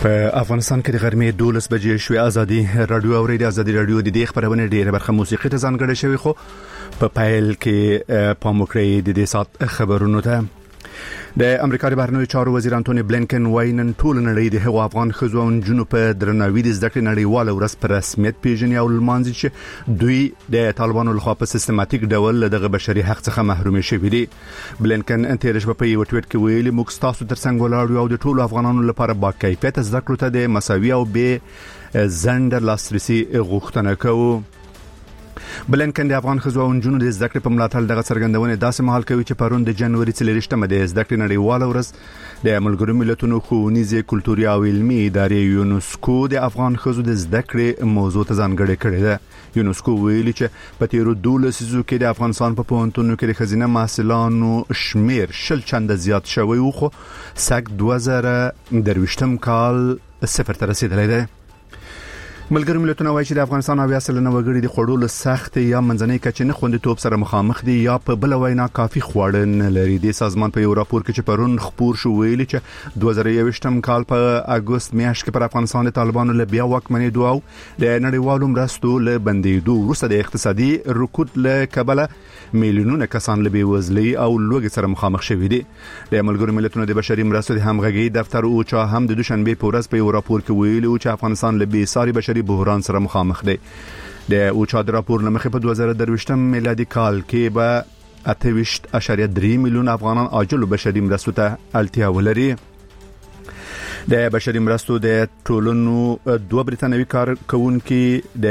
په افغانستان کې د غرمې 12 بجې شوې ازادي رادیو اوریدي ازادي رادیو د دې خبرونه ډیره برخه موسیقي ته ځانګړې شوی خو په پایل کې پاموکړې د دې سات خبرونو ته د امریکا د بهرنیو چارو وزیر انټونی بلینکن وايي ټول نړۍ د هغو افغان ښځو او نجونو په درناوي د زده کړې نړیواله ورځ په رسمیت پیژني او لمانځي چې دوی د طالبانو لخوا په سیستماتیک ډول دغه بشري حق څخه محروم شوي دي. بلینکن تیر شپه په یو ټویټ کې ویلي موږ تاسو ترڅنګ ولاړ یو د ټولو افغانانو لپاره با کیفیت زده کړو ته د مساوي او به زند لاسرسي غوښتنه کوو. بلینکن د افغان ښځو او نجونو د زده کړې په ملاتړ دغه څرګندونه داسې مهال کوي چې پرون د جنوري 23مه د زده کړې نړیواله ورځ د ملګرو ملتونو ښوونیزې کلتوري او علمي ادارې یونسکو د افغان ښځو د زده کړې موضوع ته ځانګړې کړې ده. یونسکو ویلي چې په تیرو 12 لسیزو کې د افغانستان په پوهنتونونو کې د ښځینه محصلانو شمیر 10 چنده زیات شوی و خو سږ 2023م کال صفر ته رسیدلی دی. ملګرو ملتونه وایي چې د افغانستان 90% وګړي د خوړو سخت یا منځنۍ کچې نه خوندیتوب سره مخامخ دي یا په بل وینا کافي خواړه نه لري. د سازمان په یو راپور کې چې پرون خپور شو ویلي چې 2023م کال په اگست میاشت کې پر افغانستان د طالبانو له بیا واکمنېدو او د نړیوالو مرستو له بندېدو وروسته د اقتصادي رکود له کبله میلیونونه کسان له بېوزلۍ او لوږې سره مخامخ شوي دي. د ملګرو ملتونو د بشري مرستو د همغږي دفتر اوچا هم د دوشنبه په ورځ په یو راپور کې ویلي چې افغانستان له بېساري بشري بحران سره مخامخ دی. د اوچا د راپور لمخې په 2023 میلادي کال کې به 28.3 میلیون افغانان عاجل بشري مرستو ته اړتیا ولري. د بشري مرستو د ټولنو دوه بریتانوي کارکونکو د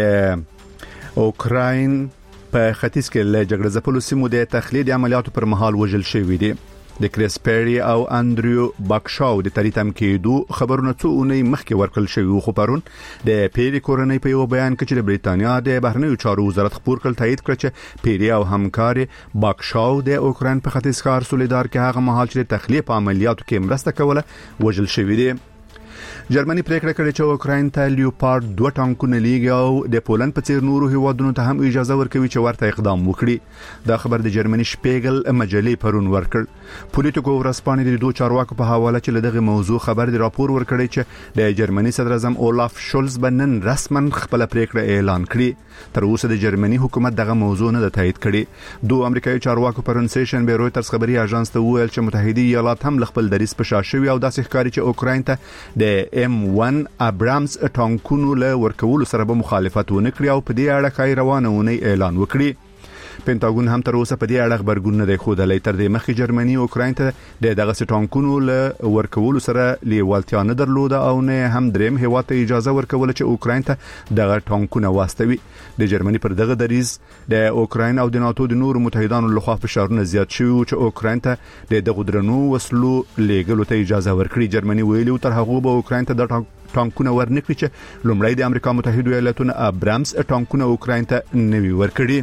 اوکراین په ختیځ کې له جګړه ځپلو سیمو د تخلیه عملیاتو پر مهال وژل شوی دي. د کریس پیری او انډریو باکشاو د تریتم کېدو خبرونه څو اونۍ مخکې ورکړل شوی خو پرون د پیری کورنۍ په یو بیان کې چې د بریتانیا د بهرنیو چارو وزارت خبر کړ تایید کړ چې پیری او همکار باکشاو د اوکراین په ختیځ ښار سولیدار کې هغه مهال چې تخلیه په عملیاتو کې مرسته کوله وژل شوی دي. جرمني پریکړه کړې چې اوکراین ته لیوپارد 2 ټانکونه لیږي او د پولند په څیر نورو هیوادونو ته هم اجازه ورکوي چې ورته اقدام وکړي. دا خبر د جرمني شپیګل مجلې پرون ورکړ. پولیټیکو ورځپاڼې د دوه چارواکو په حواله چې دغه موضوع خبر دی راپور ورکړی چې د جرمني صدر اعظم اولاف شولز بنن رسمن خپل پریکړه اعلان کړي. تر اوسه د جرمني حکومت دغه موضوع نه تایید کړي. دوه امریکایي چارواکو پرون سیشن به رويټرز خبري اژانس ته ویل چې متحده ایالات هم خپل دریځ په شا شوی او داسې ښکاري چې اوکراین ته د M1 ابرامز ټانکونو له ورکولو سره به مخالفت ونکړي او په دې اړه خای روانه ونی اعلان وکړي. پینټاګون هم تر اوسه په دې اړه خبرګون نه دی خوده. تر دې مخکې جرمني اوکراین ته دغه ټانکونو له ورکولو سره لیوالتیا نه درلوده او نه هم دریم هیواد ته اجازه ورکول چې اوکراین ته دغه ټانکونه واستوي. د جرمني پر دغه دریځ د اوکراین او د ناتو د نورو متحدانو لخوا فشارونه زیات شوي چې اوکراین ته دغه درنو وسلو لیږلو ته اجازه ورکړي. جرمني ویلي تر هغه به اوکراین ته د ټانکونه ورنکړي چې لومړی د امریکا متحده ایالاتونو ابرامز ټانکونه اوکراین ته نوي ورکړي.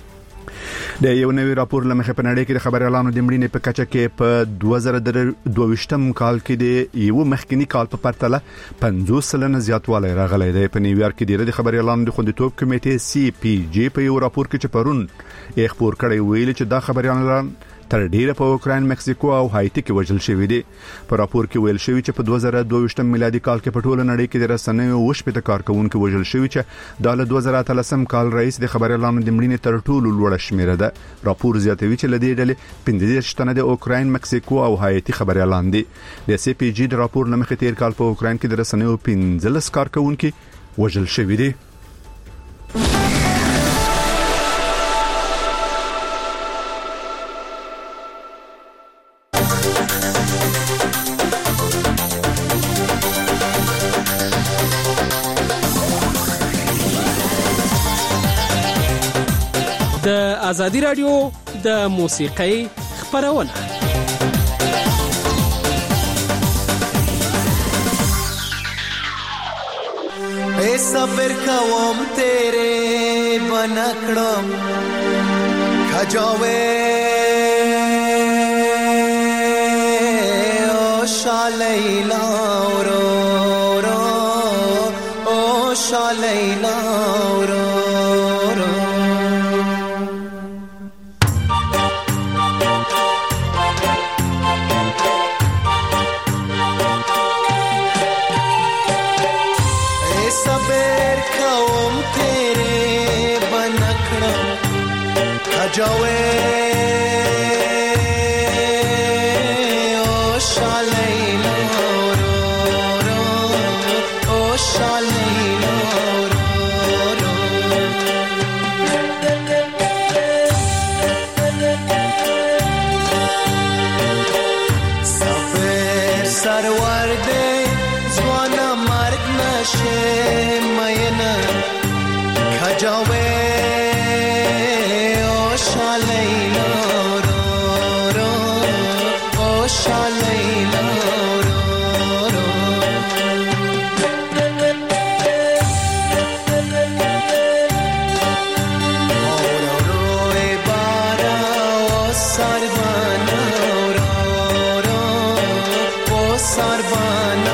د یو نوی راپور لمخې په نړۍ کې د خبريالانو د مړینې په کچه کې په 2022م کال کې د یو مخکنی کال په پرتله 50% زیاتوالی راغلی دی. په نیویارک کې د خبريالانو د خوندیتوب کمیټې CPJ په یو راپور کې چې پرون یې خبر کړی ویل چې دا خبريالان تر ډیره په اوکراین، مکسیکو او هایټي کې وژل شوی دي. په راپور کې ویل شوی چې په 2022م میلادي کال کې په ټوله نړۍ کې د رسنیو وشپته کارکونکو وژل شوی چې د 2013م کال رئیس د خبريالانو د مړینې تر ټولو لوړه شمیره ده. راپور زیاتوي چې لدې ډلې 15 تنه د اوکراین، مکسیکو او هایټي خبريالان دي. د CPJ د راپور لمخې تیر کال په اوکراین کې د رسنیو 15 کارکونکو وژل شوی دي. د ازادي رادیو د موسیقۍ خبرونه اے صبر کوم تیرے بنکړم کجاوې او شالیلا رو رو او شالیلا رو کجاوه او شالیلا رو او شالیلا رو سفر سرورده زوانا مرگ نشه مینه کجاوه او شالیلا رو او شالیلا رو روی بارا او سربانا رو او سربانا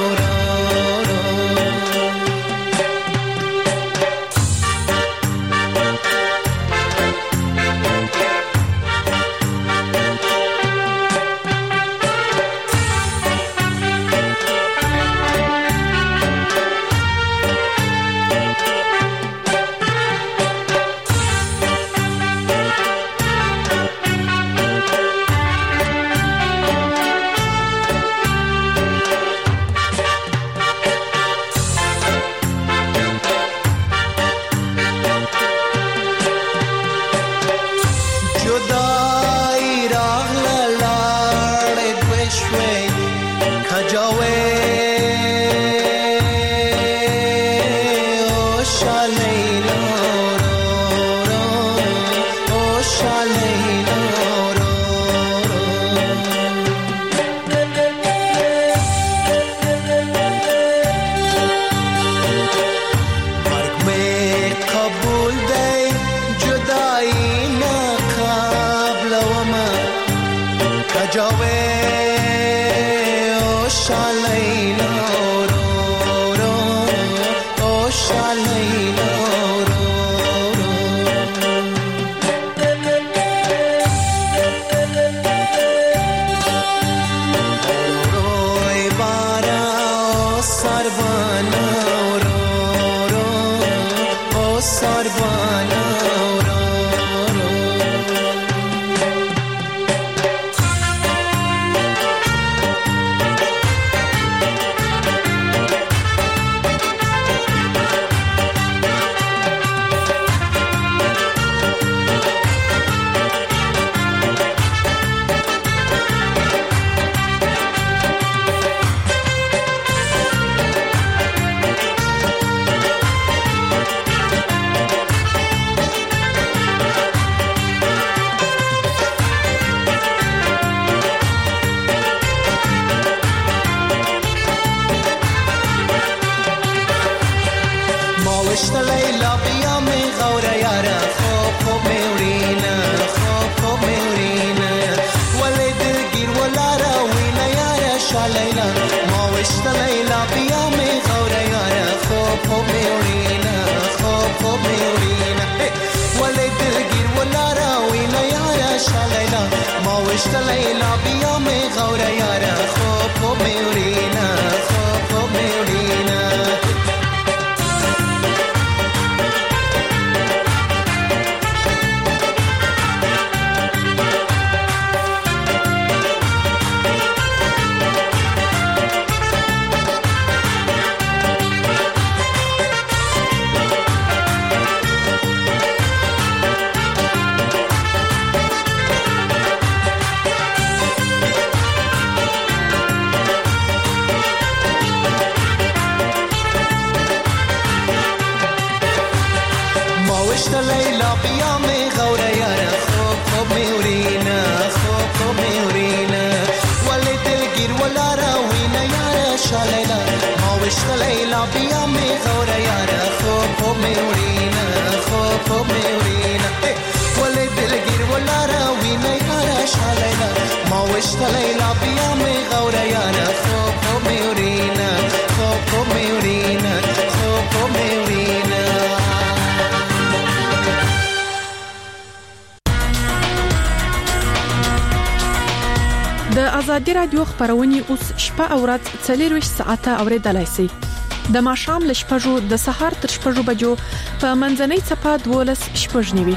د آزادي رادیو خبرونه اوس شپه او ورځ 24 ساعته اوریدلای شئ. د ماښام ل 6 د سهار تر 6 بجو په منځنۍ صفه 12 شپږ نیوي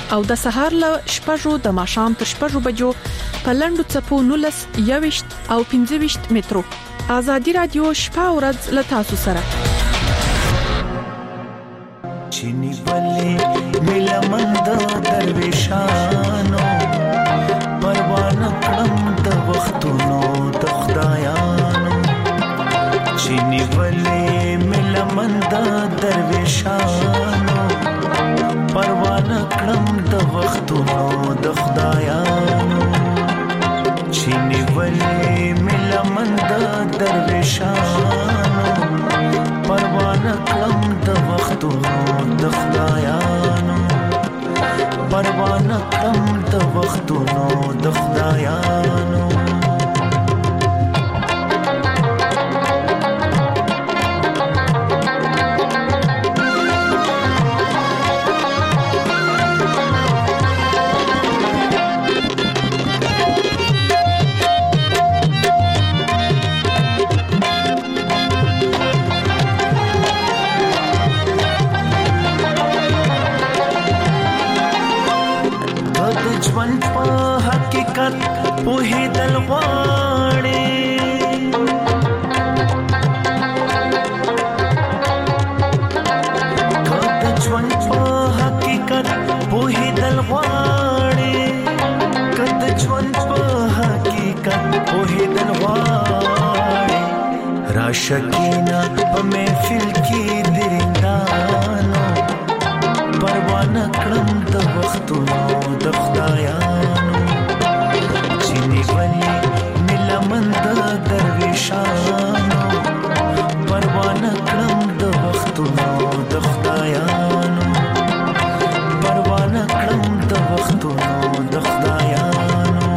او د سهار له 6 د ماښام تر 6 بجو په لندو چپو 19 21 او 25 مترو. آزادي رادیو شپه او ورځ له تاسو سره. چینی بلې ملمند درویشانو پروانه کړم د وختونو د خدایانو. چینی بلې ملمند درویشانو پروانه کړم د وختونو د خدایانو. چینی بلې ملمند درویشانو پروانه کړم د وختونو د خدایانو. پروانه کړم د وختونو د خدایانو. ژوند په حقیقت پوهېدل غواړي. که د ژوند په حقیقت پوهېدل غواړي. که د ژوند په حقیقت پوهېدل غواړي. راشه کېنه په محفل کې درندانو پروانه کړم د وختونو د خدایانو. چینی بلې ملمند درویشانو پروانه کړم د وختونو د خدایانو. پروانه کړم د وختونو د خدایانو.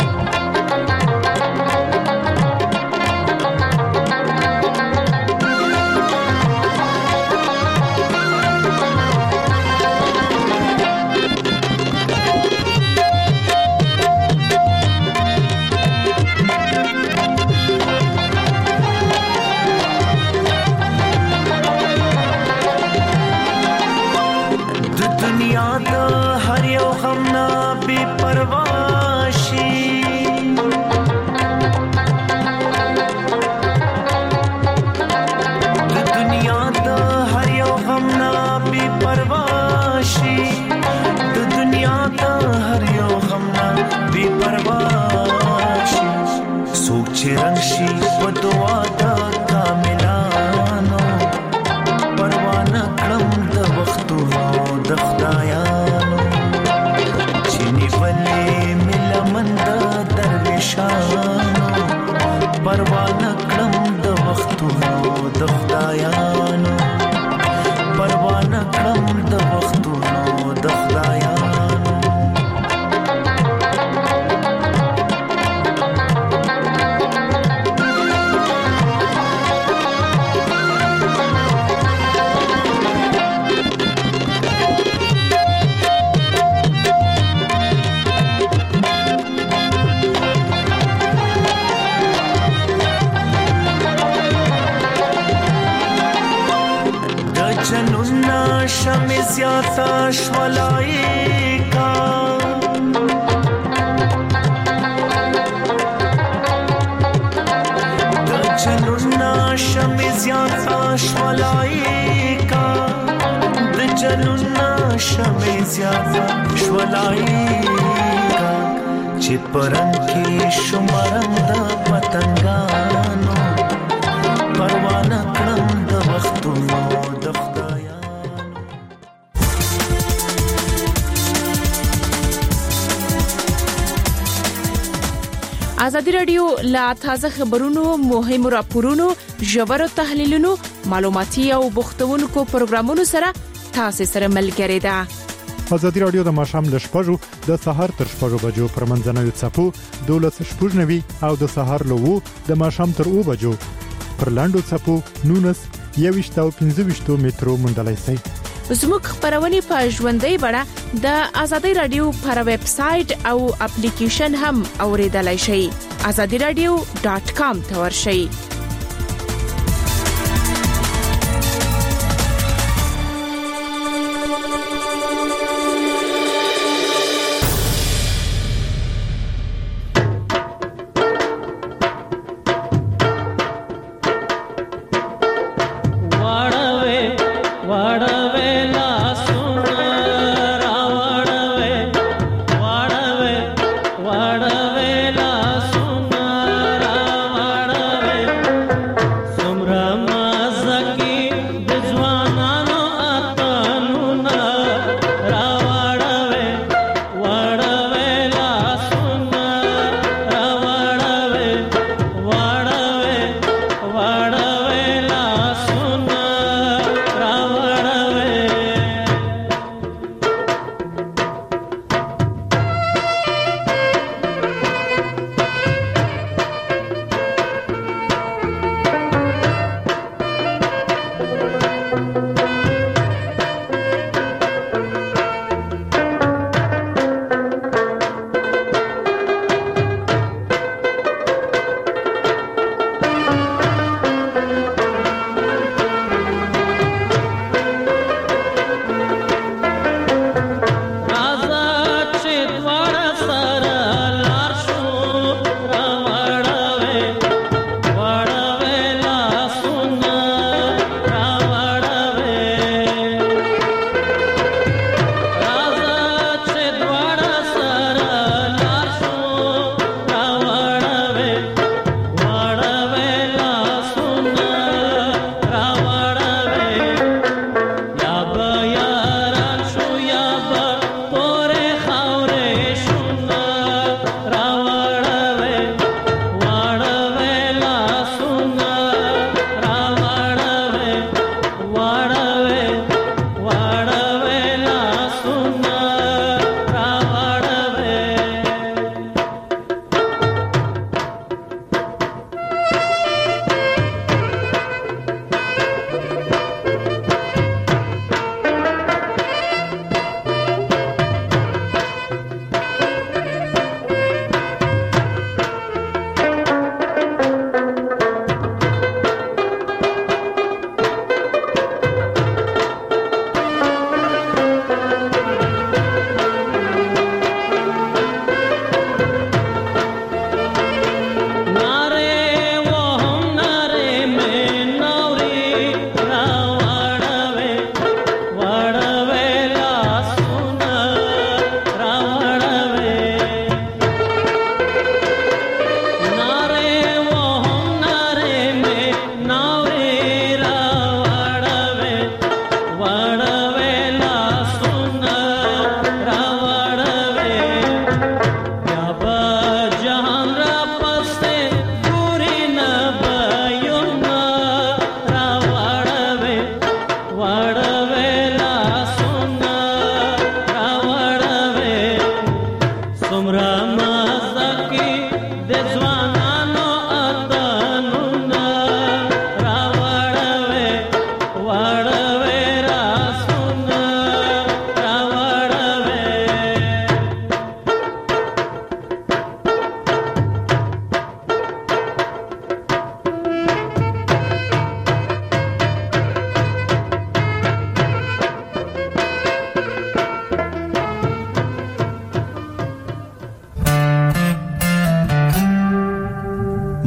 رنشی په دعا د کاملانو پروانه کړم د وختونو د خدایانو. چینی بلې ملمند درویشانو پروانه کړم د وختونو د خدایانو. پروانه کړم د وختونو د خدایانو. جنونا شمی زیاتا شولائی کا جنونا شمی زیاتا شولائی کا جنونا شمی زیاتا شولائی کا چی پرنگ کی شمارم دا پتنگانو پروانه کړم د وختونو د آزادي رادیو لا تازه خبرونو، مهمو راپورونو، ژورو تحلیلونو، معلوماتي او بوختونکو پروګرامونو سره تاسو سره ملګری ده. آزادي رادیو د ماښام له 6 د سهار تر 6 بجو پر منځنوي څپو 12:00 او د سهار له 2 د ماښام تر 2 بجو پر لاندو څپو 19 21 او 25 مترو موندلای شئ. زموږ خبرونه په ژوندۍ بڼه د آزادي رادیو پر ویب سټ او اپلیکیشن هم اوریدلای شئ. azadiradio.com ته ورشئ.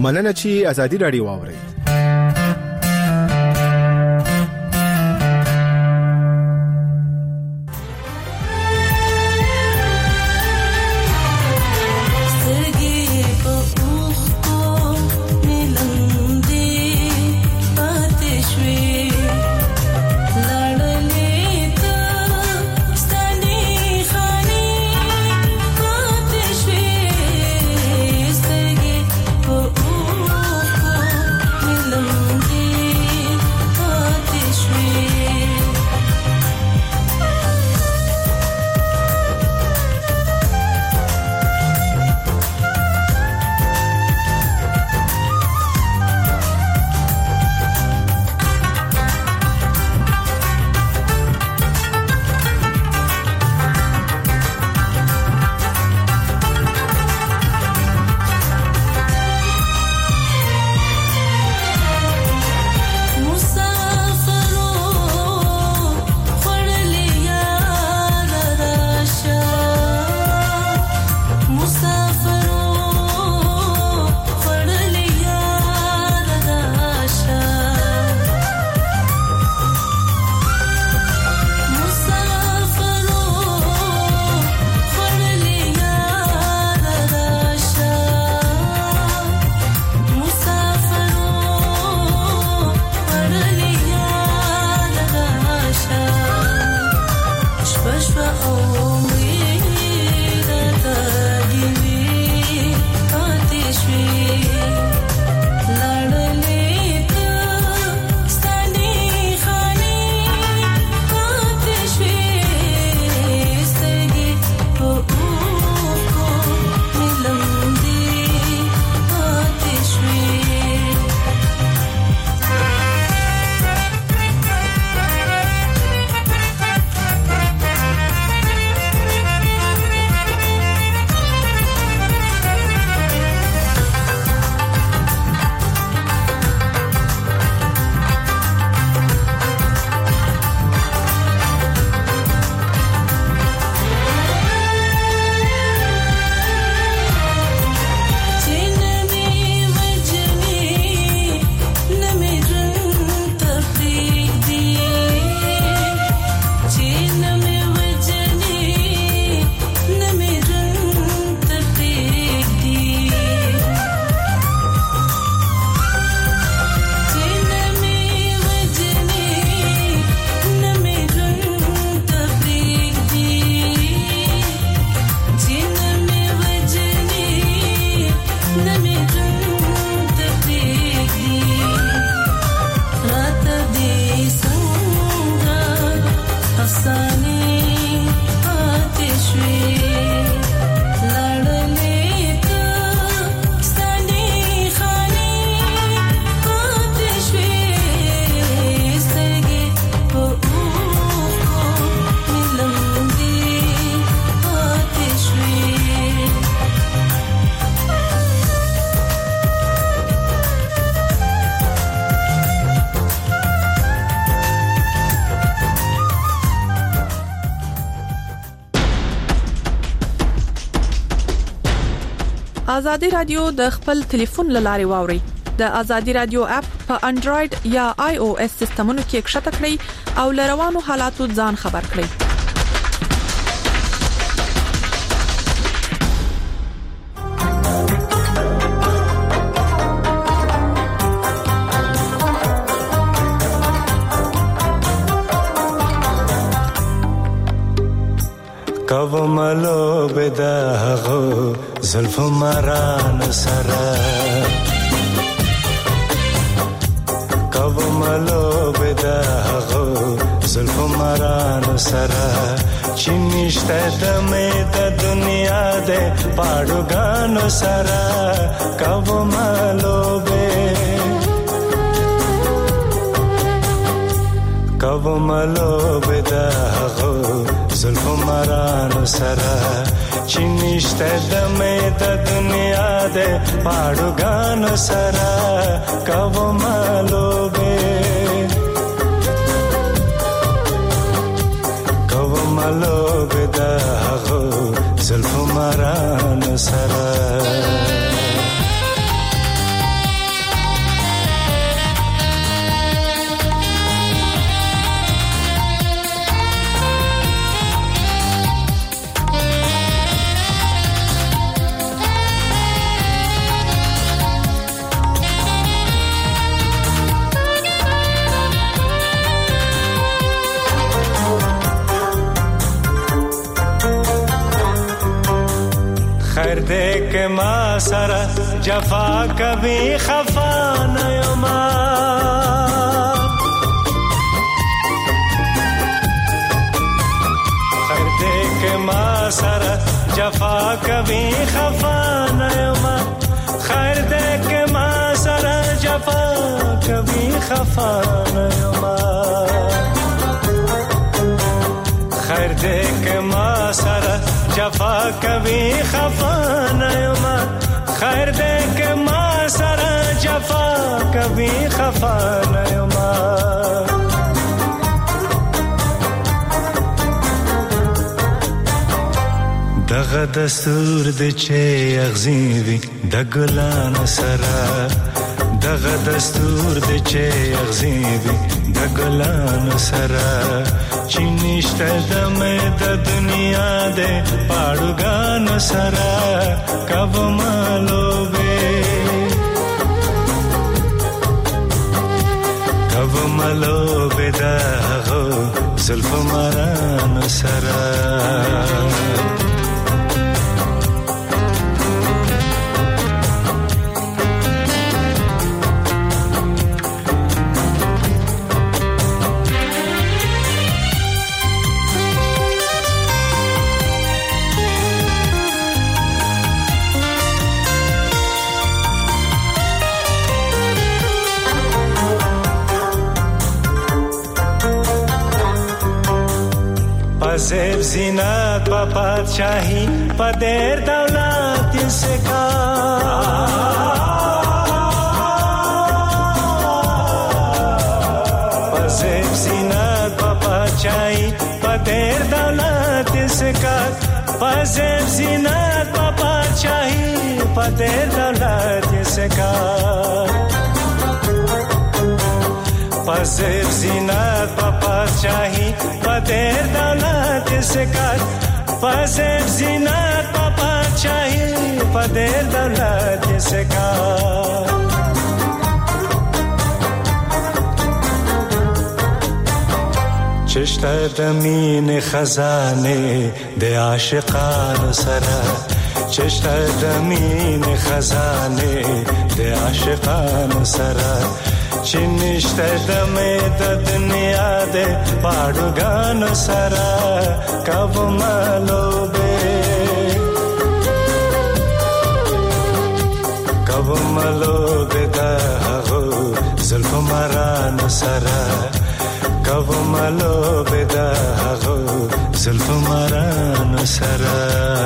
مننه چې ازادي رادیو واورئ. ازادي رادیو د خپل ټلیفون لارې واوري. د ازادي رادیو اپ په انډراید یا آی او اس سیستمونو کې ښکته کړئ او لروانو حالاتو ځان خبر کړئ. کوملو بداغو زلف مران سرا کوملو بداغو زلف مران سرا چنيشته دمه د دنیا د پاړوګانو سرا کوملو بداغو زلف مران سرا چنيشته دمه د دنیا د پاړوګانو سرا کوملو بداغو زلف مران سرا خیر دې کې ما سره جفا کبي خفا نه یما خیر دې کې ما سره جفا کبي خفا نه یما خیر دې کې ما سره جفا کبي خفا نه یما خیر دې کې ما سره جفا کبي خفا نه یما خیر دې کې ما سره جفا کبي خفا نه یما دغه دستور د چې اغزيوي د ګلان سره دغه دستور د چې اغزيوي د ګلان سره چې نشته د مې د دنیا د پاړوګان سره کب مالوبه د هغه زلف ماران سره زیب زینت و پادشاهی پدر دولت سکا زیب زینت و پادشاهی پدر دولت سکا زیب زینت و پادشاهی پدر دولت سکا پزیر زینت پا پادشاهی پدر دولت سکر پزیر زینت پا پادشاهی پدر دولت سکر چشت دمین خزانه ده عاشقان سره چشت دمین خزانه ده عاشقان سره چې نشته د مې د دنیا د پاړوګان سره کب مالوبه د هغه زلف ماران سره کب مالوبه د هغه زلف ماران سره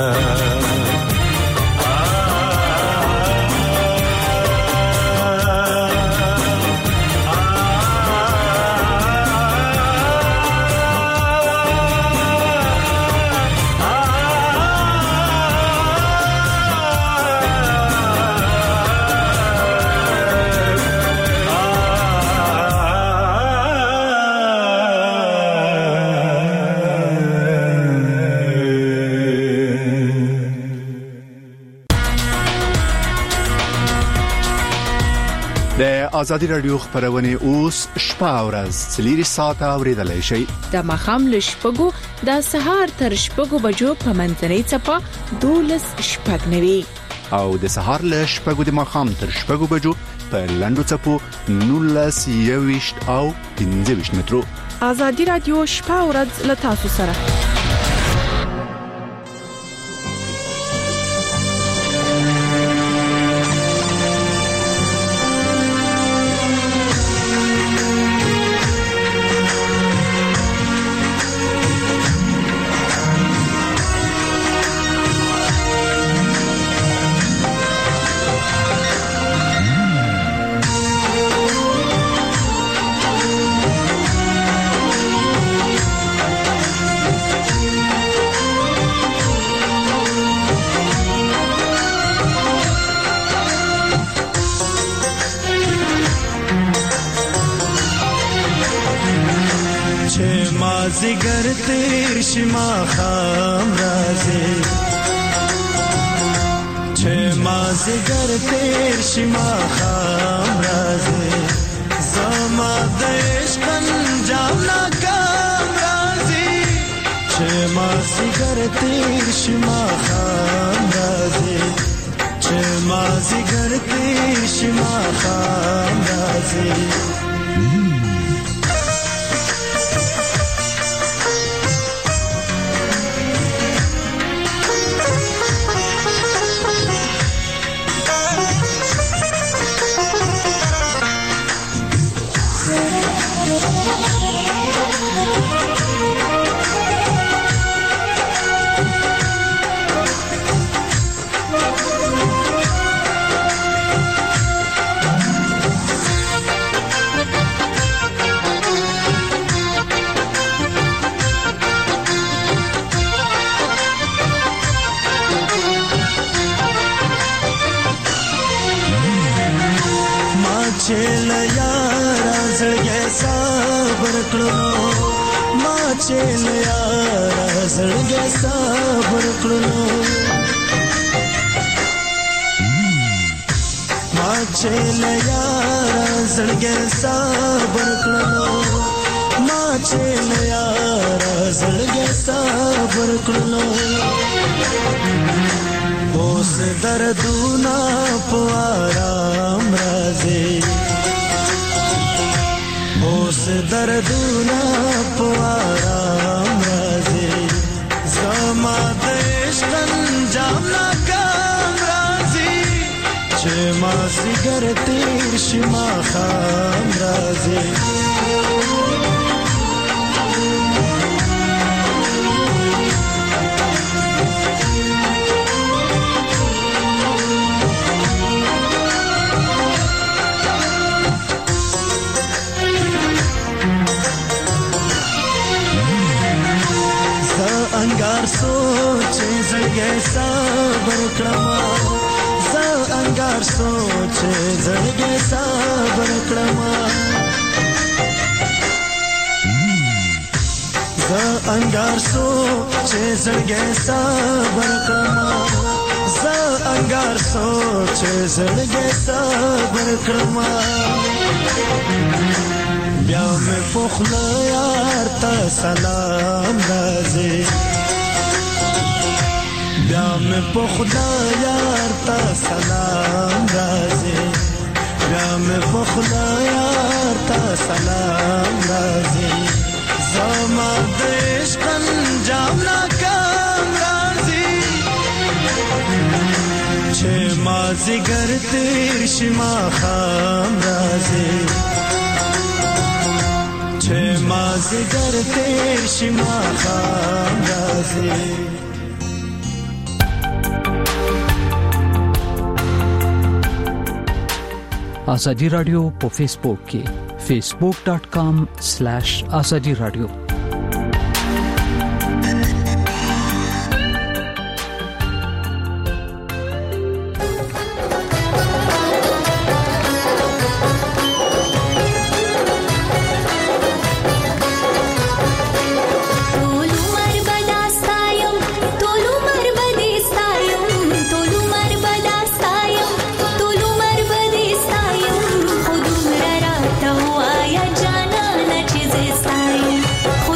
آزادی رادیو خبرونه اوس شپه ورځ 3 ساعته اوریدلای شي د مخام لشپګو د سهار تر شپګو بجو په منځنۍ چپه 12:09 او د سهار لشپګو د مخام تر شپګو بجو په لندو چپو 19:20 او 15 مترو آزادی رادیو شپه ورځ لتاسو سره زگر تیر شما خام رازی چه ما زگر تیر شما خام رازی زما دش پنجام ناکام رازی چې ما زیګر تیر شما خام راځي چې ما زیګر تیر شما خام راځي چل یارا زړګي صبر کړو ما چل یارا زړګي صبر کړو ما چل یارا زړګي صبر کړو ما چل یارا زړګي صبر کړو اوس دردونه په آرام راځي اوس دردونه په آرام راځي زما د عشق انجام ناکام راځي چې ما زیګر تیر شي ماښام راځي انګار سوچ زړګي صبر کړما زه انګار سوچ زړګي صبر کړما زه انګار سوچ زړګي صبر کړما زه انګار سوچ زړګي صبر کړما بیا مې پخلا یار ته سلام راځي بیا مې پخلا یار ته سلام راځي بیا مې پخلا یار ته سلام راځي زما د عشق انجام ناکام راځي چې ما زیګر تیر شي ماښام راځي چې ما زیګر تیر شي ماښام راځي آزادی رادیو په فیسبوک کې facebook.com/azadi radio خودم را تا یا جانا نچیز استایم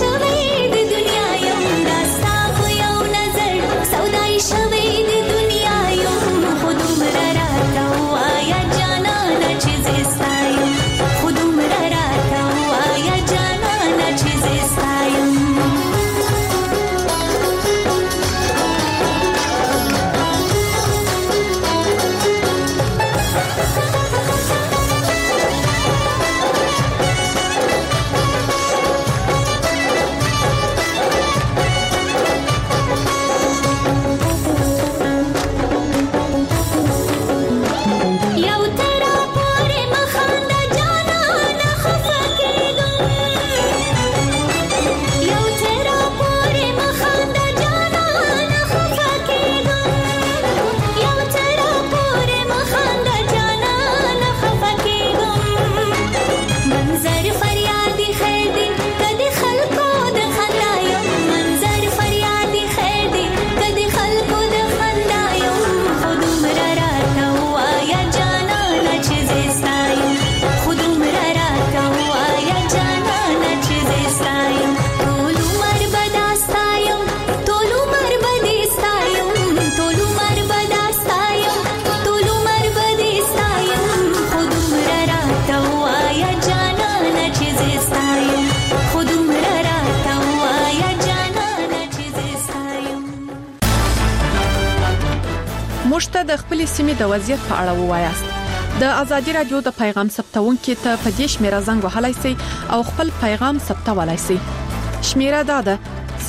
موږ ته د خپل سیمې د وضعیت په اړه ووایاست. د ازادي رادیو د پیغام ثبتونکو ته په دې شمیره زنګ وهلای شئ او خپل پیغام ثبتولای شئ. شمیره دا ده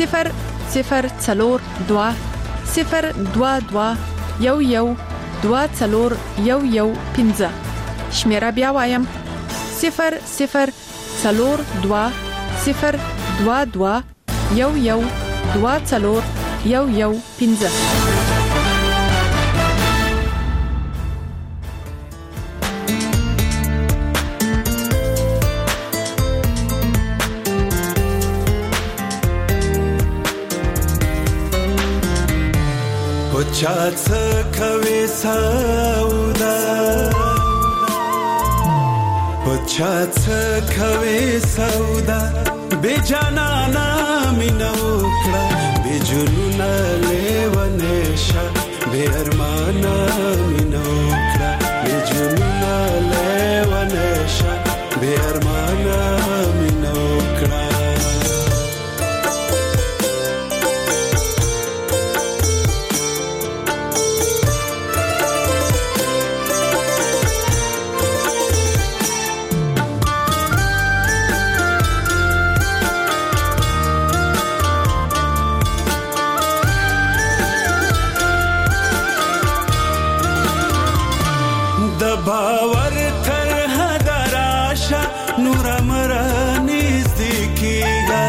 00222112215. شمیره بیا وایم 00222112215. چات کوي سودا پچات کوي سودا بے جانانا مینو کړه بے جنونا لیونشا بے ارمانا مینو کړه بے جنونا لیونشا بے ارمانا مینو کړه باور تر هدراشا نور مرانی زدیکیگا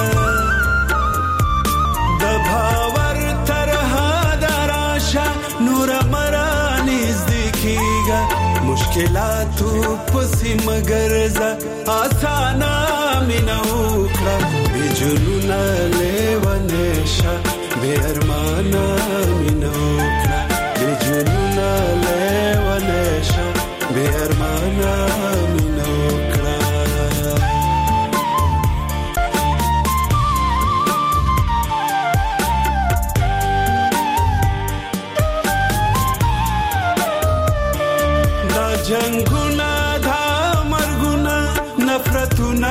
د باور تر هدراشا نور مرانی زدیکیگا مشکلاتو پسی مگرزا آسانا مینوکرا بی جنونا لیونشا بی ارمانا مینوکرا بی جنونا لیونشا بے ارمانا مینو کړه دا جنگونه دا مرګونه نفرتونه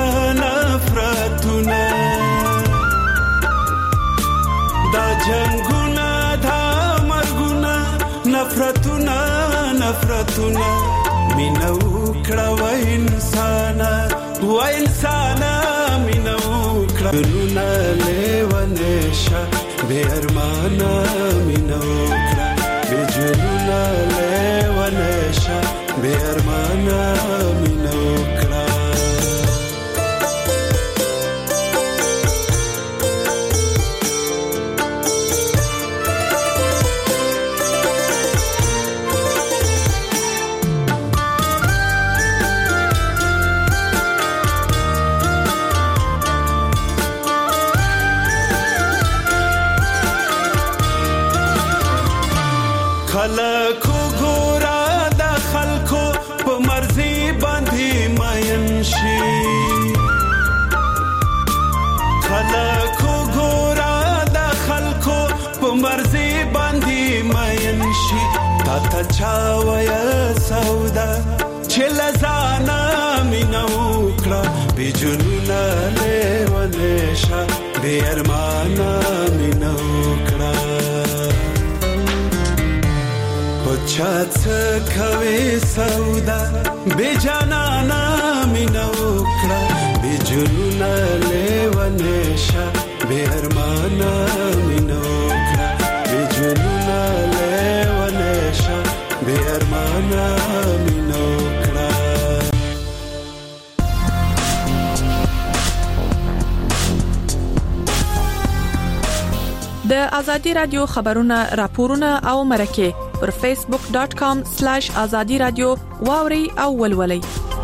دا جنگونه دا مرګونه نفرتونه مینو کړه و انسانا مینو کړه نونه لیونشا بے ارمانا مینو کړه بے جنونا لیونشا بے ارمانا مینو کړه راته چاویا سودا چلزانا مینو کړه به جنونا لیونشا به ارمانا مینو کړه پچات کوي سودا به جانانا مینو کړه به جنونا لیونشا به ارمانا مینو کړه به جنونا لیونشا به ارمانا مینو کړه د ازادي رادیو خبرونه راپورونه او مرکه پر facebook.com/azadi radio واوري او ولولي.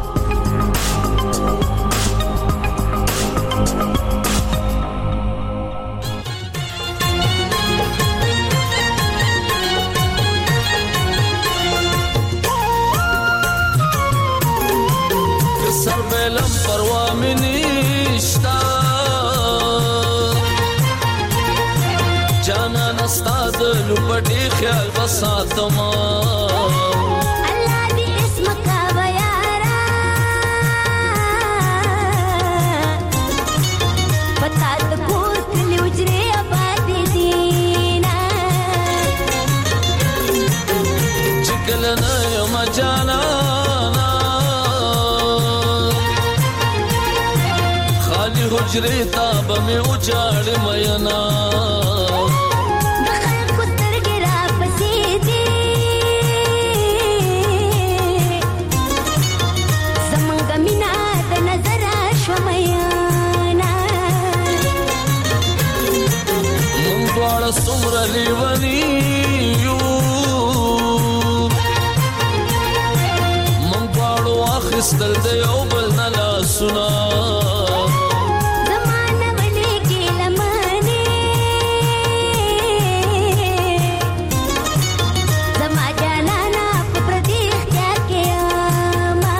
سربلم پروا منیشتا جانا نستاد لپټي خیال وساتما الله دې اسمك ويارا پتا د کور کلی وجري آباد دينا چکلنا يوم جانا خالي حجري تاب میں اجاڑ مینا سمر لیونیو من پاړو اخستل دی او بل نلا سنا زمانه ولې کې لمنه زما جانانا پر دې اختیار کې ما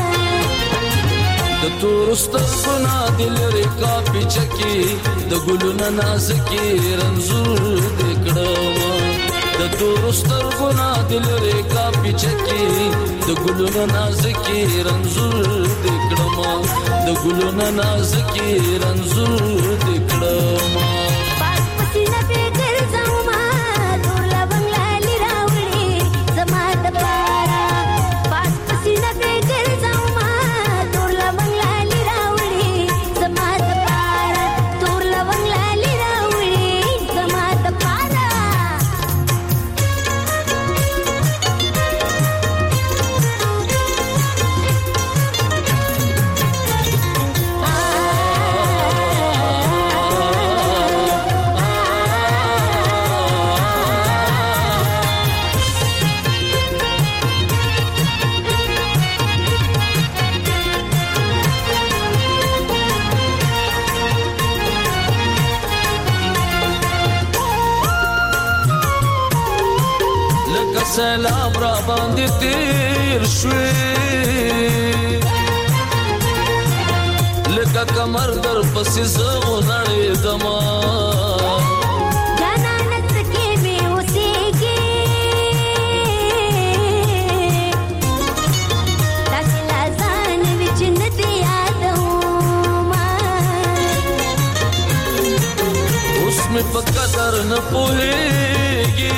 د تورستر سنا دل ریکا پچکی د ګلونو نازکی رنزور دکړما د تورستر ګنا دل ریکا پچکی د ګلونو نازکی رنزور دکړما د ګلونو نازکی رنزور دکړما پاس پسینه په ګرځم ما دور لبنګ لراوړي زما د پارا پاس پسینه په ګرځم ما دور لبنګ لراوړي زما د پارا دور لبنګ لراوړي زما د پارا سلام را باندې تیر شوي لکه کمر در پسې زغو نړۍ دما جانا نڅکې مې اوسېږي تاسو لازان وچ نه دی یادوما اوس مې په قدر نه پوهېږي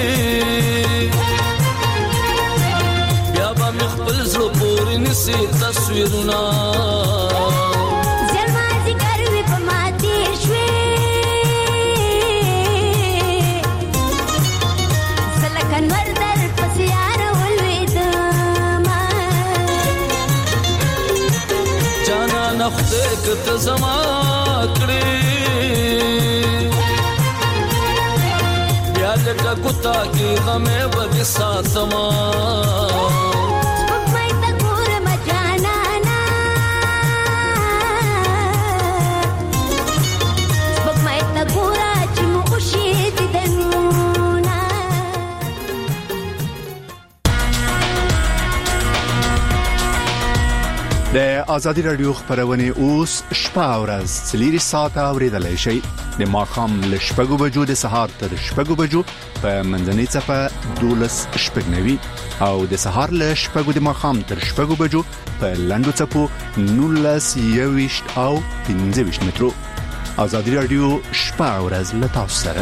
خپل زړه پورې نسی تصویرونه زما ذکر وی په ماتې شوي سلکن ورਦਰ پس یار ولویدما جانا نخته کته زما کړې بیا لکه کوتا کې غمه بد ساتما د ازادي رادیو خبرونه اوس شپه او ورځ 3 ساعته اوریدلای شئ د ماخام له شپږو بجو د سهار تر شپږو بجو په منځنۍ صفه 12:09 او د سهار له شپږو د ماخام تر شپږو بجو په لندو صفو 19:20 او 15 مترو. ازادي رادیو شپه او ورځ له تاسو سره.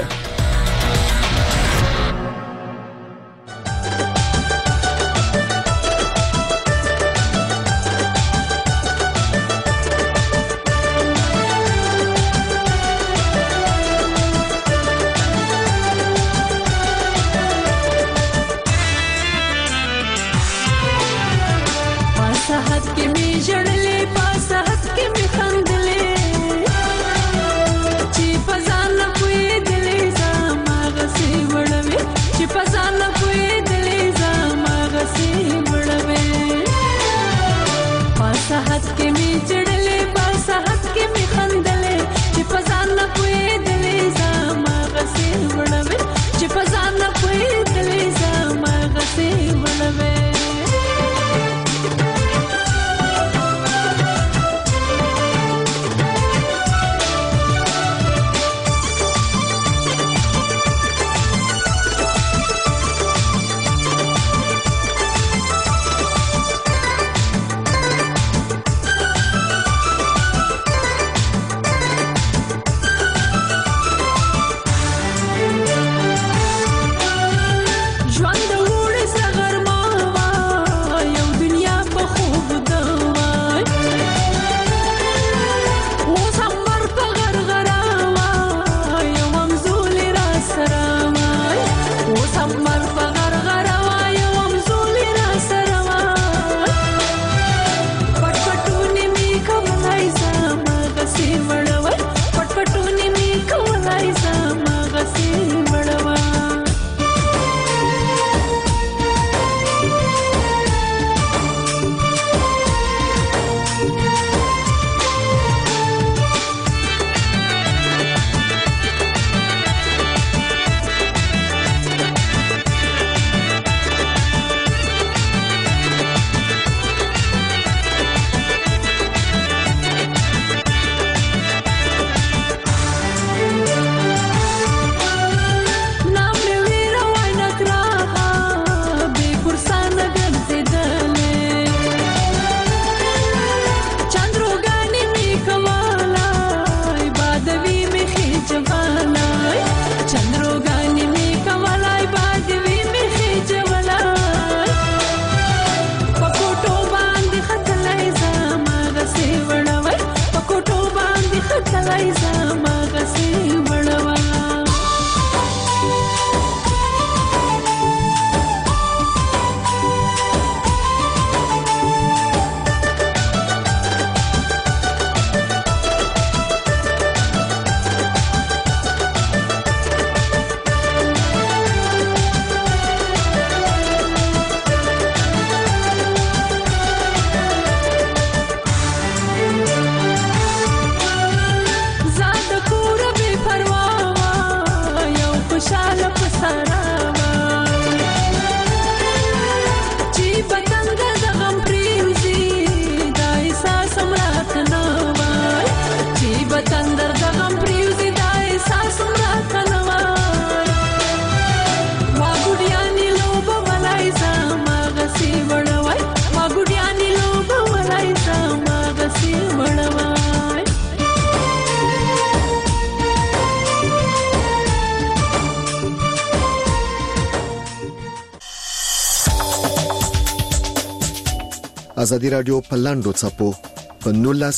ازادي رادیو په لاندو چپو په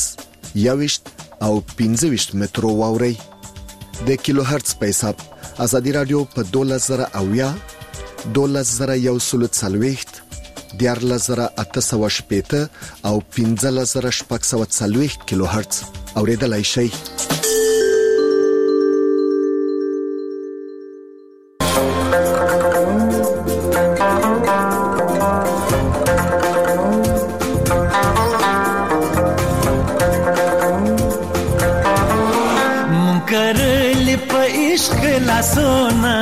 19:20 او 15 مترو واوري د کیلو هرتز په حساب. ازادي رادیو په 12000 12140 14880 او 15640 کیلو هرتز اوریدلای شئ.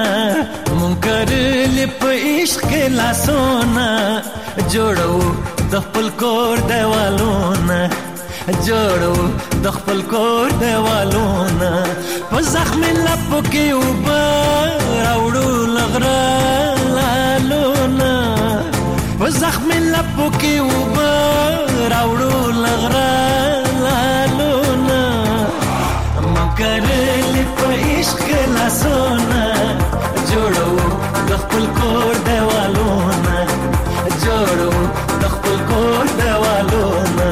منکر لپ عشق لا سونا جوړو د د خپل کور دیوالونه جوړو د خپل کور دیوالونه په زخم لپو کې وبا راوړو لغرا لالونه په زخم لپو کې وبا راوړو لغرا لالونه مکرل په عشق لاسونه جوړو د خپل کور دیوالونه جوړو د خپل کور دیوالونه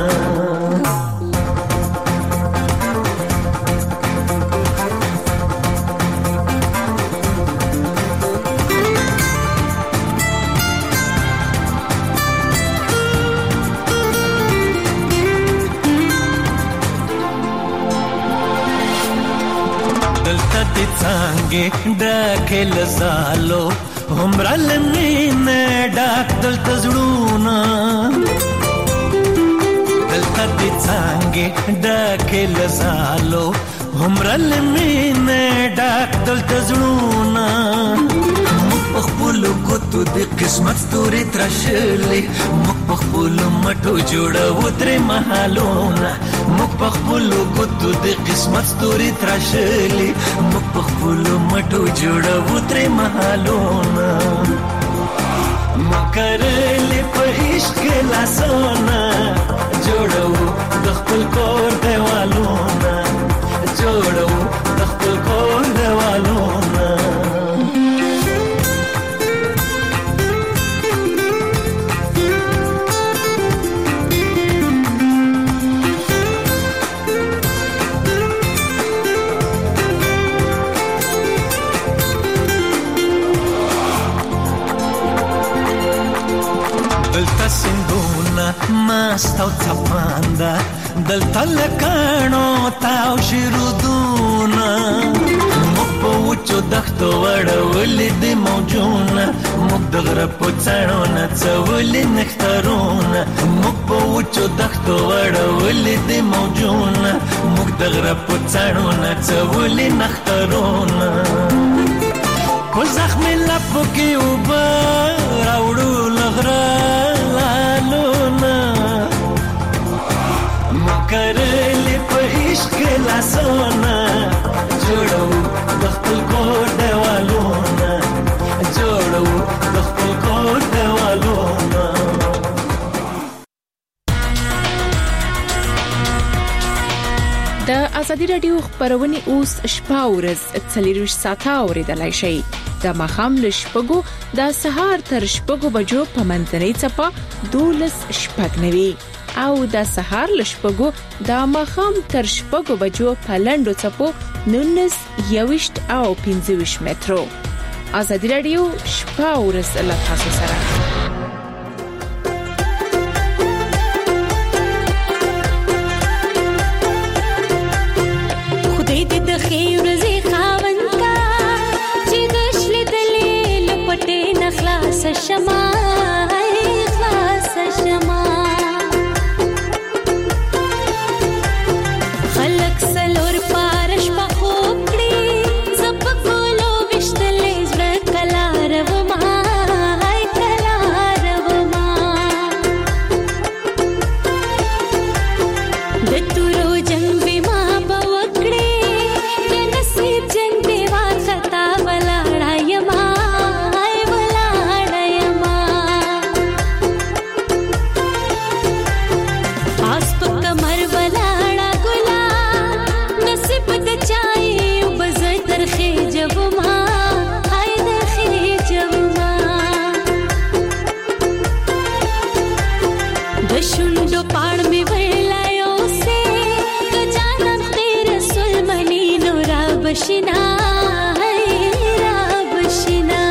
څنګه ډکل زالو همرل مینه ډک دلته زړونه دلته څنګه ډکل زالو همرل مینه ډک دلته زړونه خپل کوته د قسمت ستوري ترشلې مخ په خپل مټو جوړو تر محلونه مخ په خپل کوته د قسمت ستوري ترشلې مخ په خپل مټو جوړو تر محلونه مکرلې په عشق لاسونه جوړو د خپل کور دیوالونه جوړو د خپل کور دیوالونه دلته سندونه ماستو څپانده دلته لکانو تاو شرودونه موږ په وچو دښتو وړولې د موجونه موږ د غره په څڼو نڅولې نښترونه موږ په وچو دښتو وړولې د موجونه موږ د غره په څڼو نڅولې نښترونه په زخم لپو کې اوبه راوړو لغرا لالونه مکرلې په عشق لاسونه جوړو د خپل کور دیوالونه جوړو د خپل کور دیوالونه د ازادي رادیو خبرونه اوس شپه ورځ 24 ساعته اوریدلای شئ د مخام لشپګو د سهار تر شپګو بجو په منځنۍ چپا 12 شپګنوي او د سهار لشپګو د مخام تر شپګو بجو په لندو چپو 19 21 او 25 مترو ازادي رادیو شپه ورځ له تاسو سره خیر زی خاونتا چې دشل دلیل پټه نخلاص شما خلاص شما خلق سلور پارش په خوکړي زب کولو وشتلې زړه کلار و ما کلار و ما د تورو جنگ ما بوکړي बशिना बशिना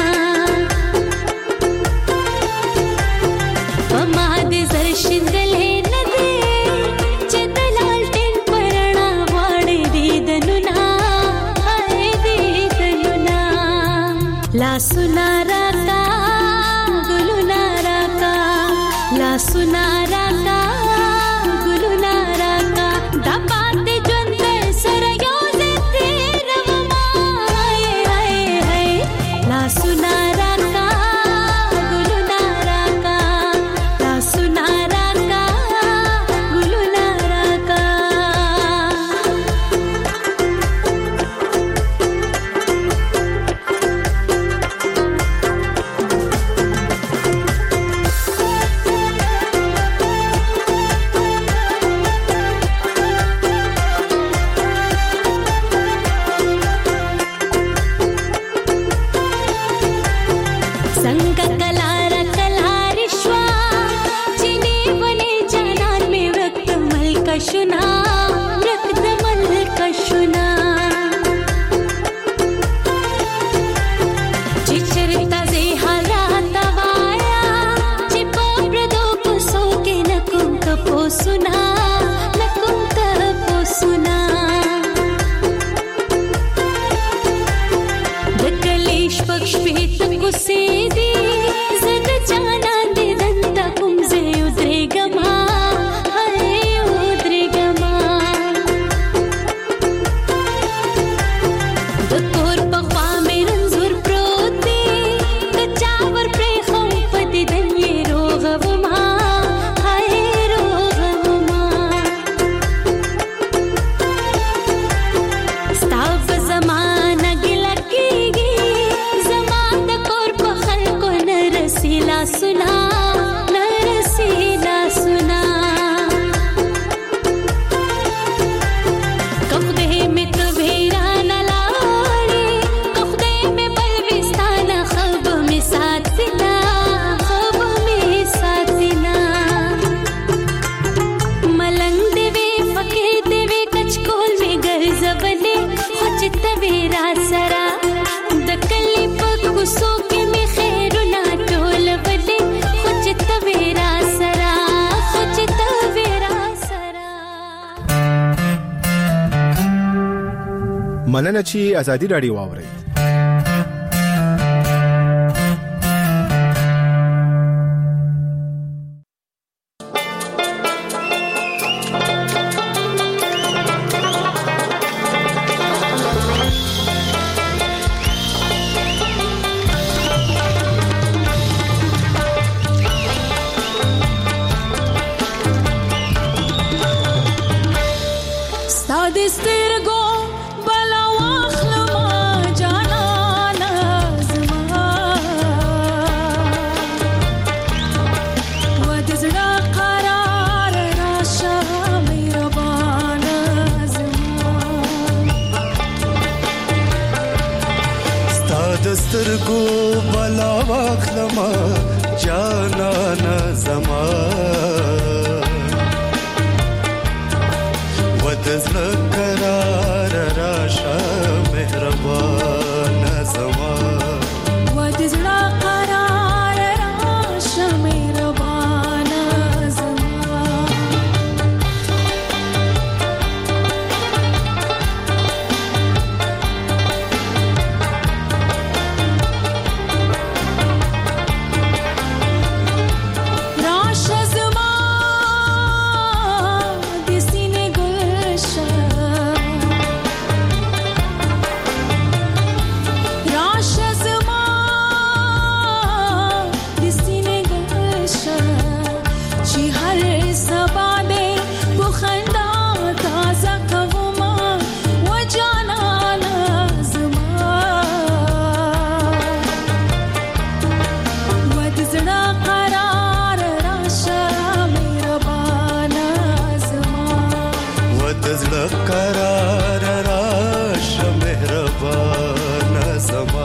पमा दे जर शिंदले नदे चदलाल टेन परना वाड़े दे दनुना ला सुनारा का गुलुनारा का ला सुनारा का गुलुनारा का दबाते जंते सरयो सुनारा का गुलुनारा का ला सुनारा اوسېدي زد جانا دې دنده کوم ځای ودرېږما ودرېږما د کور په خوا مې رنځور پروت دی د چا ور پرېښو په دیدن یې روغه وما روغه وما ستا په زمانه ګیله کېږي زما د کور په خلکو نه رسي لاسونه نه رسي لاسونه که خدای مې ته ویرانه لاړې که خدای مې بل ویستانه ښه به مې ساتینه ښه به مې ساتینه ملنګ دې وې فقیر دې وې کچکول مې ګرځولې خو چې ته وې را سره د کلي په کوڅو کې مې خیرونه ټولولې خو چې ته وې را سره خو چې ته وې را سره مننه چې ازادي رادیو واوري. ستا د سترګو بلا واخلما جانانه زما و د زړه قرار راشه مهربانه زما ستا د سترګو بلا واخلما جانانه زما د زړه قرار راشه مهربانه زما و د زړه قرار راشه مهربانه زما راشه زما د سینې ګلشه راشه زما د سینې ګلشه چې هر سبا دې په خندا تازه کوما و جانانه زما و د زړه قرار راشه مهربانه زما و د زړه قرار راشه مهربانه زما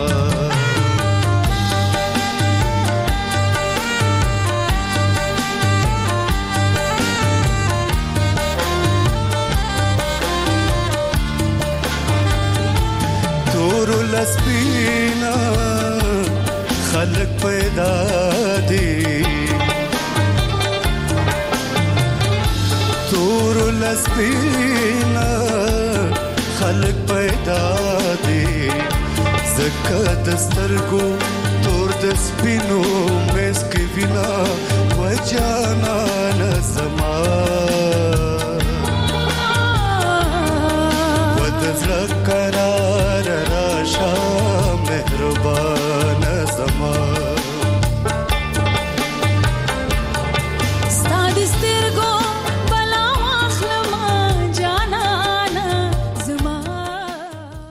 تور لسپینا خلق پیدا دی تور لسپینا خلق پیدا دی زکه د سترګو تور د سپینو مس کې وینا و جانانه زما و د زړه